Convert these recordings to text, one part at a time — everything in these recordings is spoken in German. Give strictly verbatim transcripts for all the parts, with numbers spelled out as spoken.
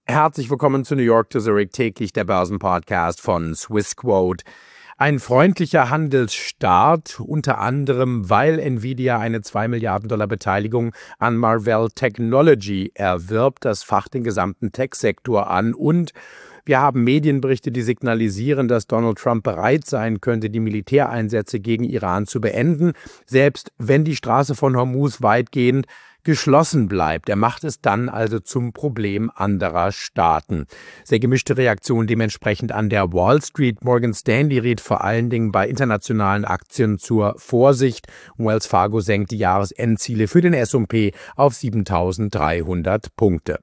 Herzlich willkommen zu New York to Zurich, täglich der Börsenpodcast von Swissquote. Ein freundlicher Handelsstart, unter anderem, weil Nvidia eine zwei Milliarden Dollar Beteiligung an Marvell Technology erwirbt. Das facht den gesamten Tech-Sektor an. Und wir haben Medienberichte, die signalisieren, dass Donald Trump bereit sein könnte, die Militäreinsätze gegen Iran zu beenden, selbst wenn die Straße von Hormuz weitgehend geschlossen bleibt. Er macht es dann also zum Problem anderer Staaten. Sehr gemischte Reaktion dementsprechend an der Wall Street. Morgan Stanley rät vor allen Dingen bei internationalen Aktien zur Vorsicht. Wells Fargo senkt die Jahresendziele für den S und P auf siebentausenddreihundert Punkte.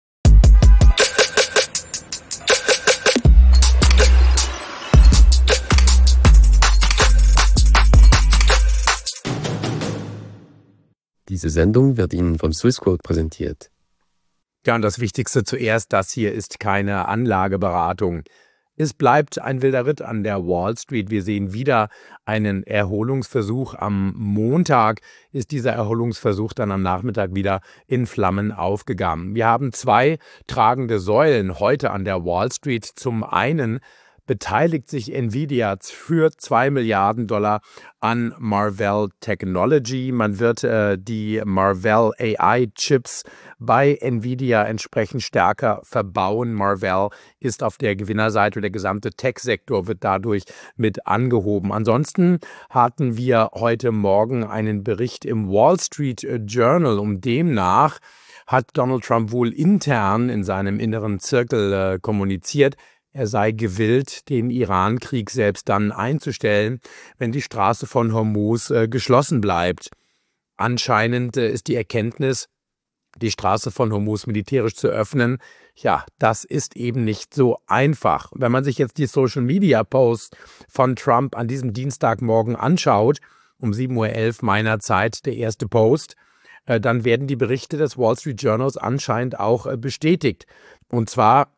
Diese Sendung wird Ihnen von Swissquote präsentiert. Ja, und das Wichtigste zuerst, das hier ist keine Anlageberatung. Es bleibt ein wilder Ritt an der Wall Street. Wir sehen wieder einen Erholungsversuch. Am Montag ist dieser Erholungsversuch dann am Nachmittag wieder in Flammen aufgegangen. Wir haben zwei tragende Säulen heute an der Wall Street. Zum einen beteiligt sich Nvidia für zwei Milliarden Dollar an Marvell Technology. Man wird äh, die Marvell A I-Chips bei Nvidia entsprechend stärker verbauen. Marvell ist auf der Gewinnerseite, der gesamte Tech-Sektor wird dadurch mit angehoben. Ansonsten hatten wir heute Morgen einen Bericht im Wall Street Journal, um demnach hat Donald Trump wohl intern in seinem inneren Zirkel äh, kommuniziert, er sei gewillt, den Iran-Krieg selbst dann einzustellen, wenn die Straße von Hormuz äh, geschlossen bleibt. Anscheinend äh, ist die Erkenntnis, die Straße von Hormuz militärisch zu öffnen, ja, das ist eben nicht so einfach. Wenn man sich jetzt die Social-Media-Posts von Trump an diesem Dienstagmorgen anschaut, um sieben Uhr elf meiner Zeit der erste Post, äh, dann werden die Berichte des Wall Street Journals anscheinend auch äh, bestätigt. Und zwar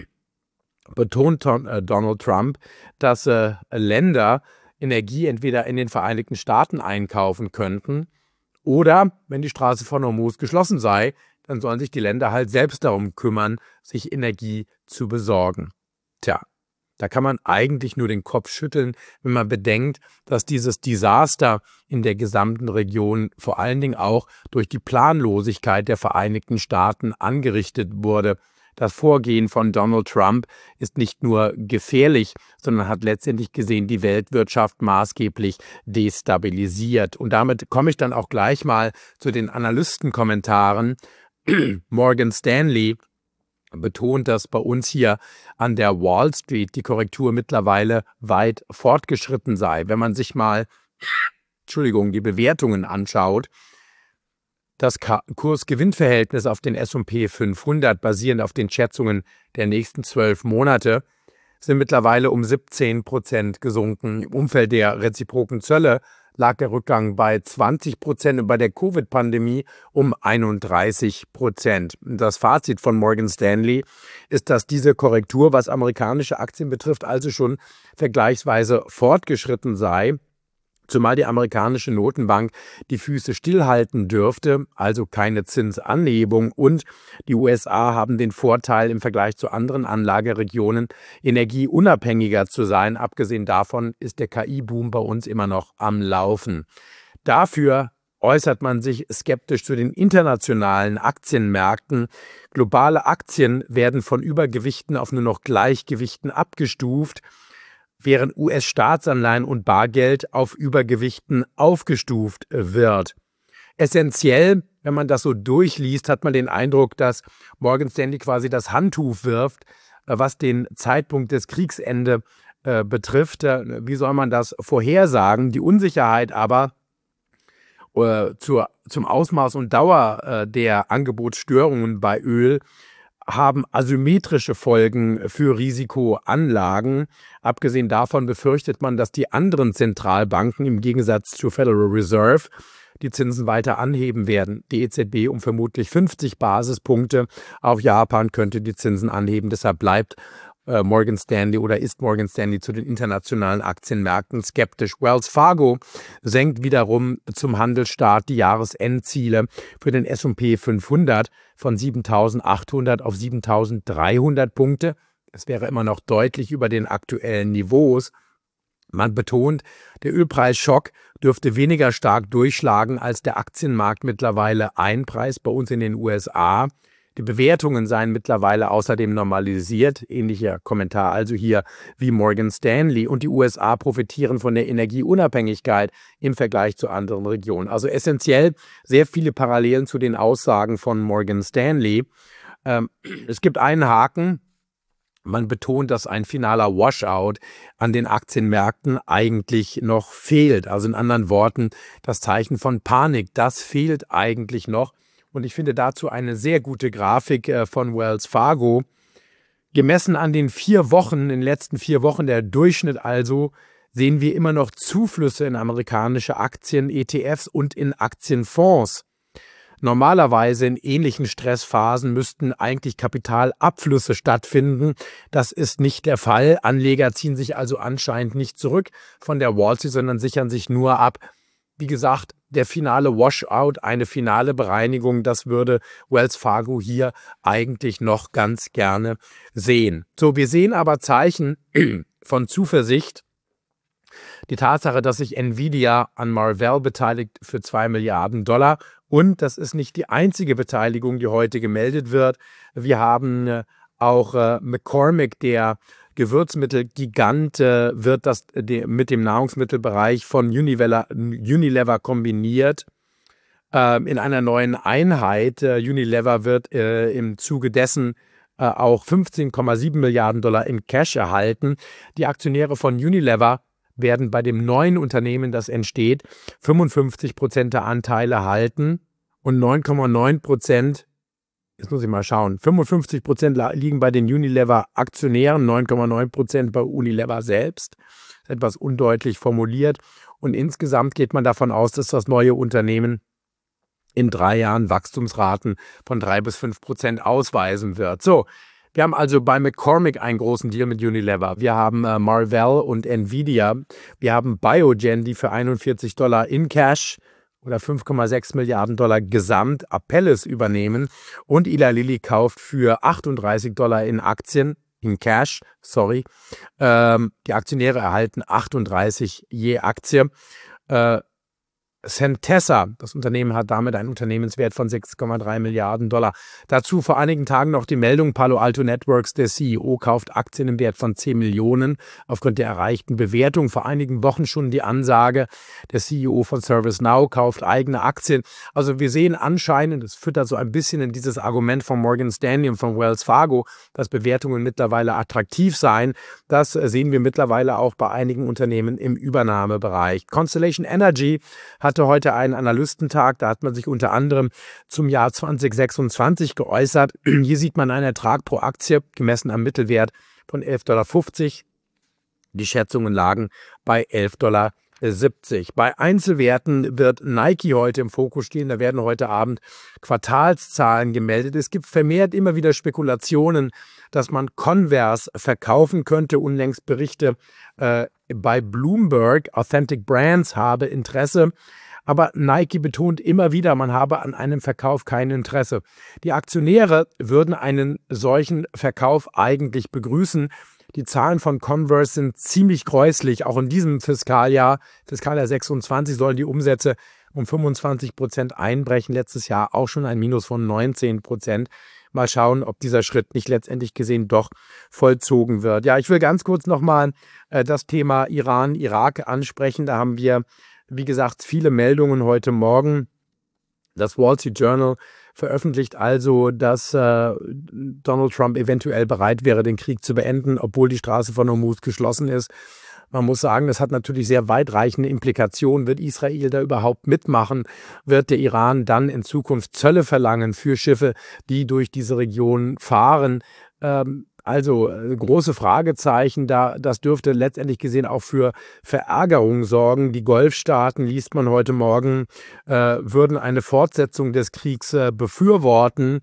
betont Donald Trump, dass äh, Länder Energie entweder in den Vereinigten Staaten einkaufen könnten oder, wenn die Straße von Hormuz geschlossen sei, dann sollen sich die Länder halt selbst darum kümmern, sich Energie zu besorgen. Tja, da kann man eigentlich nur den Kopf schütteln, wenn man bedenkt, dass dieses Desaster in der gesamten Region vor allen Dingen auch durch die Planlosigkeit der Vereinigten Staaten angerichtet wurde. Das Vorgehen von Donald Trump ist nicht nur gefährlich, sondern hat letztendlich gesehen die Weltwirtschaft maßgeblich destabilisiert. Und damit komme ich dann auch gleich mal zu den Analystenkommentaren. Morgan Stanley betont, dass bei uns hier an der Wall Street die Korrektur mittlerweile weit fortgeschritten sei. Wenn man sich mal, Entschuldigung, die Bewertungen anschaut, das Kurs-Gewinn-Verhältnis auf den S und P fünfhundert, basierend auf den Schätzungen der nächsten zwölf Monate, sind mittlerweile um siebzehn Prozent gesunken. Im Umfeld der reziproken Zölle lag der Rückgang bei zwanzig Prozent und bei der Covid-Pandemie um einunddreißig Prozent. Das Fazit von Morgan Stanley ist, dass diese Korrektur, was amerikanische Aktien betrifft, also schon vergleichsweise fortgeschritten sei, zumal die amerikanische Notenbank die Füße stillhalten dürfte, also keine Zinsanhebung, und die U S A haben den Vorteil im Vergleich zu anderen Anlageregionen, energieunabhängiger zu sein. Abgesehen davon ist der K I-Boom bei uns immer noch am Laufen. Dafür äußert man sich skeptisch zu den internationalen Aktienmärkten. Globale Aktien werden von Übergewichten auf nur noch Gleichgewichten abgestuft, während U S-Staatsanleihen und Bargeld auf Übergewichten aufgestuft wird. Essentiell, wenn man das so durchliest, hat man den Eindruck, dass Morgan Stanley quasi das Handtuch wirft, was den Zeitpunkt des Kriegsende äh, betrifft. Wie soll man das vorhersagen? Die Unsicherheit aber äh, zur, zum Ausmaß und Dauer äh, der Angebotsstörungen bei Öl haben asymmetrische Folgen für Risikoanlagen. Abgesehen davon befürchtet man, dass die anderen Zentralbanken im Gegensatz zur Federal Reserve die Zinsen weiter anheben werden. Die E Z B um vermutlich fünfzig Basispunkte. Auf Japan könnte die Zinsen anheben. Deshalb bleibt äh, Morgan Stanley oder ist Morgan Stanley zu den internationalen Aktienmärkten skeptisch. Wells Fargo senkt wiederum zum Handelsstart die Jahresendziele für den S und P fünfhundert von siebentausendachthundert auf siebentausenddreihundert Punkte. Es wäre immer noch deutlich über den aktuellen Niveaus. Man betont, der Ölpreisschock dürfte weniger stark durchschlagen, als der Aktienmarkt mittlerweile einpreist bei uns in den U S A. Die Bewertungen seien mittlerweile außerdem normalisiert, ähnlicher Kommentar also hier wie Morgan Stanley. Und die U S A profitieren von der Energieunabhängigkeit im Vergleich zu anderen Regionen. Also essentiell sehr viele Parallelen zu den Aussagen von Morgan Stanley. Ähm, es gibt einen Haken. Man betont, dass ein finaler Washout an den Aktienmärkten eigentlich noch fehlt. Also in anderen Worten, das Zeichen von Panik, das fehlt eigentlich noch. Und ich finde dazu eine sehr gute Grafik von Wells Fargo. Gemessen an den vier Wochen, in den letzten vier Wochen, der Durchschnitt also, sehen wir immer noch Zuflüsse in amerikanische Aktien, E T Fs und in Aktienfonds. Normalerweise in ähnlichen Stressphasen müssten eigentlich Kapitalabflüsse stattfinden. Das ist nicht der Fall. Anleger ziehen sich also anscheinend nicht zurück von der Wall Street, sondern sichern sich nur ab. Wie gesagt, der finale Washout, eine finale Bereinigung, das würde Wells Fargo hier eigentlich noch ganz gerne sehen. So, wir sehen aber Zeichen von Zuversicht. Die Tatsache, dass sich Nvidia an Marvell beteiligt für zwei Milliarden Dollar. Und das ist nicht die einzige Beteiligung, die heute gemeldet wird. Wir haben äh, auch äh, McCormick, der Gewürzmittelgigant, äh, wird das de, mit dem Nahrungsmittelbereich von Unilever, Unilever kombiniert äh, in einer neuen Einheit. Äh, Unilever wird äh, im Zuge dessen äh, auch fünfzehn Komma sieben Milliarden Dollar in Cash erhalten. Die Aktionäre von Unilever werden bei dem neuen Unternehmen, das entsteht, fünfundfünfzig Prozent der Anteile halten und neun Komma neun Prozent, jetzt muss ich mal schauen, fünfundfünfzig Prozent liegen bei den Unilever-Aktionären, neun Komma neun Prozent bei Unilever selbst. Das ist etwas undeutlich formuliert. Und insgesamt geht man davon aus, dass das neue Unternehmen in drei Jahren Wachstumsraten von drei bis fünf Prozent ausweisen wird. So. Wir haben also bei McCormick einen großen Deal mit Unilever. Wir haben äh, Marvell und Nvidia. Wir haben Biogen, die für einundvierzig Dollar in Cash oder fünf Komma sechs Milliarden Dollar gesamt Apellis übernehmen. Und Eli Lilly kauft für achtunddreißig Dollar in Aktien, in Cash, sorry. Ähm, die Aktionäre erhalten achtunddreißig je Aktie. Äh, Centessa, das Unternehmen hat damit einen Unternehmenswert von sechs Komma drei Milliarden Dollar. Dazu vor einigen Tagen noch die Meldung, Palo Alto Networks, der C E O, kauft Aktien im Wert von zehn Millionen aufgrund der erreichten Bewertung. Vor einigen Wochen schon die Ansage, der C E O von ServiceNow kauft eigene Aktien. Also wir sehen anscheinend, das füttert so ein bisschen in dieses Argument von Morgan Stanley und von Wells Fargo, dass Bewertungen mittlerweile attraktiv seien. Das sehen wir mittlerweile auch bei einigen Unternehmen im Übernahmebereich. Constellation Energy hat hatte heute einen Analystentag, da hat man sich unter anderem zum Jahr zwanzig sechsundzwanzig geäußert. Hier sieht man einen Ertrag pro Aktie, gemessen am Mittelwert von elf Komma fünfzig Dollar. Die Schätzungen lagen bei elf Komma siebzig Dollar. Bei Einzelwerten wird Nike heute im Fokus stehen. Da werden heute Abend Quartalszahlen gemeldet. Es gibt vermehrt immer wieder Spekulationen, dass man Converse verkaufen könnte. Unlängst Berichte äh, bei Bloomberg, Authentic Brands habe Interesse. Aber Nike betont immer wieder, man habe an einem Verkauf kein Interesse. Die Aktionäre würden einen solchen Verkauf eigentlich begrüßen. Die Zahlen von Converse sind ziemlich gräuslich. Auch in diesem Fiskaljahr, Fiskaljahr sechsundzwanzig, sollen die Umsätze um fünfundzwanzig Prozent einbrechen. Letztes Jahr auch schon ein Minus von neunzehn Prozent. Mal schauen, ob dieser Schritt nicht letztendlich gesehen doch vollzogen wird. Ja, ich will ganz kurz nochmal äh, das Thema Iran, Irak ansprechen. Da haben wir, wie gesagt, viele Meldungen heute Morgen. Das Wall Street Journal veröffentlicht also, dass äh, Donald Trump eventuell bereit wäre, den Krieg zu beenden, obwohl die Straße von Hormuz geschlossen ist. Man muss sagen, das hat natürlich sehr weitreichende Implikationen. Wird Israel da überhaupt mitmachen? Wird der Iran dann in Zukunft Zölle verlangen für Schiffe, die durch diese Region fahren? Ähm, Also äh, große Fragezeichen, da, das dürfte letztendlich gesehen auch für Verärgerung sorgen. Die Golfstaaten, liest man heute Morgen, äh, würden eine Fortsetzung des Kriegs äh, befürworten.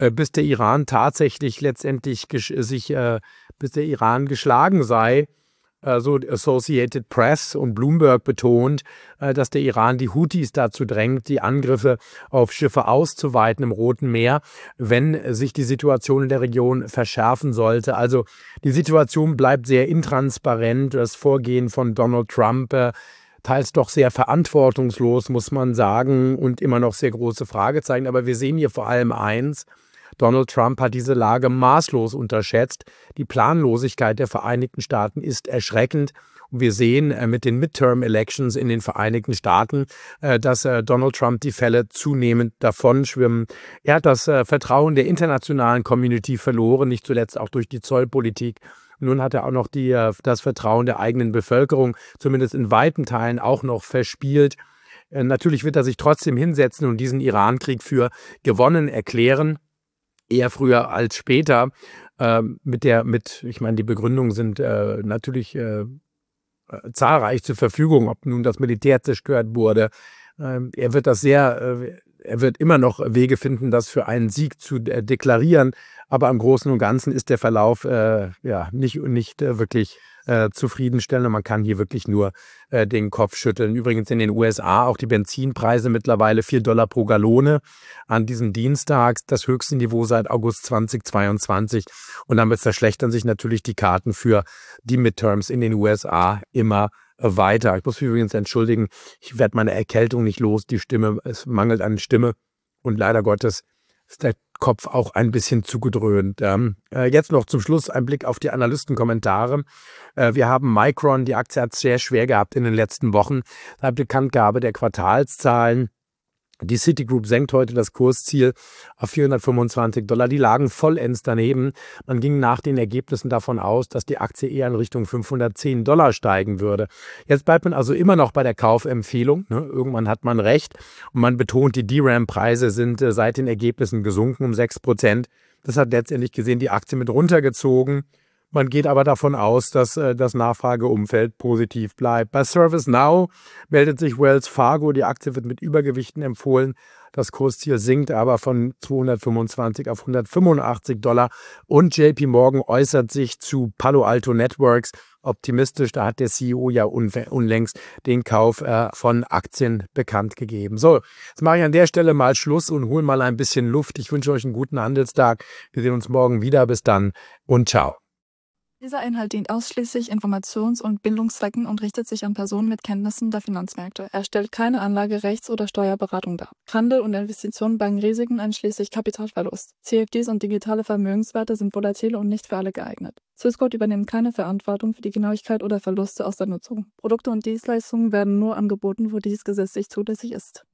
äh, bis der Iran tatsächlich letztendlich sich, äh, bis der Iran geschlagen sei. So Associated Press und Bloomberg betont, dass der Iran die Houthis dazu drängt, die Angriffe auf Schiffe auszuweiten im Roten Meer, wenn sich die Situation in der Region verschärfen sollte. Also die Situation bleibt sehr intransparent. Das Vorgehen von Donald Trump äh, teils doch sehr verantwortungslos, muss man sagen, und immer noch sehr große Fragezeichen. Aber wir sehen hier vor allem eins: Donald Trump hat diese Lage maßlos unterschätzt. Die Planlosigkeit der Vereinigten Staaten ist erschreckend. Und wir sehen äh, mit den Midterm-Elections in den Vereinigten Staaten, äh, dass äh, Donald Trump die Fälle zunehmend davonschwimmen. Er hat das äh, Vertrauen der internationalen Community verloren, nicht zuletzt auch durch die Zollpolitik. Nun hat er auch noch die, äh, das Vertrauen der eigenen Bevölkerung, zumindest in weiten Teilen, auch noch verspielt. Äh, natürlich wird er sich trotzdem hinsetzen und diesen Iran-Krieg für gewonnen erklären. Eher früher als später, äh, mit der, mit, ich meine, die Begründungen sind äh, natürlich äh, zahlreich zur Verfügung, ob nun das Militär zerstört wurde. Äh, er wird das sehr, äh, er wird immer noch Wege finden, das für einen Sieg zu äh, deklarieren, aber im Großen und Ganzen ist der Verlauf äh, ja nicht, nicht äh, wirklich äh, zufriedenstellend und man kann hier wirklich nur äh, den Kopf schütteln. Übrigens in den U S A auch die Benzinpreise mittlerweile vier Dollar pro Gallone an diesem Dienstag, das höchste Niveau seit August zweitausendzweiundzwanzig. Und damit verschlechtern sich natürlich die Karten für die Midterms in den U S A immer weiter. Ich muss mich übrigens entschuldigen, ich werde meine Erkältung nicht los, die Stimme, es mangelt an Stimme und leider Gottes ist der Kopf auch ein bisschen zugedröhnt. Ähm, äh, jetzt noch zum Schluss ein Blick auf die Analystenkommentare. Äh, wir haben Micron, die Aktie hat es sehr schwer gehabt in den letzten Wochen. Seit Bekanntgabe der Quartalszahlen. Die Citigroup senkt heute das Kursziel auf vierhundertfünfundzwanzig Dollar. Die lagen vollends daneben. Man ging nach den Ergebnissen davon aus, dass die Aktie eher in Richtung fünfhundertzehn Dollar steigen würde. Jetzt bleibt man also immer noch bei der Kaufempfehlung. Ne? Irgendwann hat man recht. Und man betont, die D RAM-Preise sind äh, seit den Ergebnissen gesunken um sechs Prozent. Das hat letztendlich gesehen die Aktie mit runtergezogen. Man geht aber davon aus, dass äh, das Nachfrageumfeld positiv bleibt. Bei ServiceNow meldet sich Wells Fargo. Die Aktie wird mit Übergewichten empfohlen. Das Kursziel sinkt aber von zweihundertfünfundzwanzig auf hundertfünfundachtzig Dollar. Und J P Morgan äußert sich zu Palo Alto Networks optimistisch. Da hat der C E O ja unlängst den Kauf äh, von Aktien bekannt gegeben. So, jetzt mache ich an der Stelle mal Schluss und hole mal ein bisschen Luft. Ich wünsche euch einen guten Handelstag. Wir sehen uns morgen wieder. Bis dann und ciao. Dieser Inhalt dient ausschließlich Informations- und Bildungszwecken und richtet sich an Personen mit Kenntnissen der Finanzmärkte. Er stellt keine Anlage-, Rechts- oder Steuerberatung dar. Handel und Investitionen bergen Risiken einschließlich Kapitalverlust. C F Ds und digitale Vermögenswerte sind volatil und nicht für alle geeignet. Swissquote übernimmt keine Verantwortung für die Genauigkeit oder Verluste aus der Nutzung. Produkte und Dienstleistungen werden nur angeboten, wo dies gesetzlich zulässig ist.